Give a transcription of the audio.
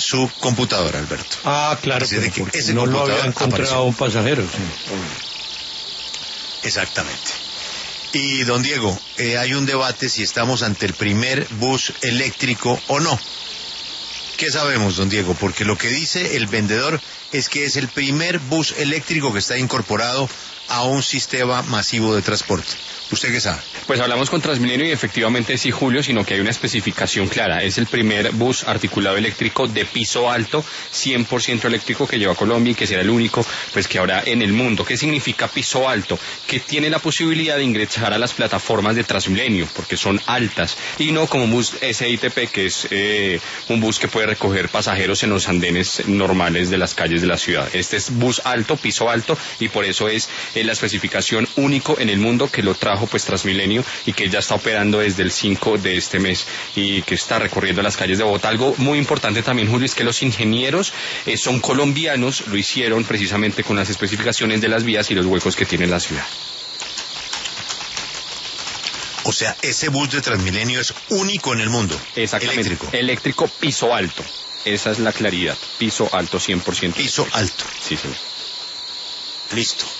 su computadora, Alberto. Ah, claro, Es decir, pero que ese no lo computador había encontrado apareció. un pasajero. Sí. Exactamente. Y don Diego, hay un debate si estamos ante el primer bus eléctrico o no. ¿Qué sabemos, don Diego? Porque lo que dice el vendedor es que es el primer bus eléctrico que está incorporado a un sistema masivo de transporte. ¿Usted qué sabe? Pues hablamos con Transmilenio y efectivamente sí, Julio, sino que hay una especificación clara. Es el primer bus articulado eléctrico de piso alto, 100% eléctrico que lleva a Colombia y que será el único pues que habrá en el mundo. ¿Qué significa piso alto? Que tiene la posibilidad de ingresar a las plataformas de Transmilenio, porque son altas, y no como un bus SITP, que es un bus que puede recoger pasajeros en los andenes normales de las calles de la ciudad. Este es bus alto, piso alto, y por eso es la especificación único en el mundo que lo trajo pues Transmilenio y que ya está operando desde el 5 de este mes y que está recorriendo las calles de Bogotá. Algo muy importante también, Julio, es que los ingenieros son colombianos, lo hicieron precisamente con las especificaciones de las vías y los huecos que tiene la ciudad. O sea, ese bus de Transmilenio es único en el mundo. Exactamente. Eléctrico. Eléctrico, piso alto. Esa es la claridad. Piso alto, 100%. Piso alto. Sí, señor. Listo.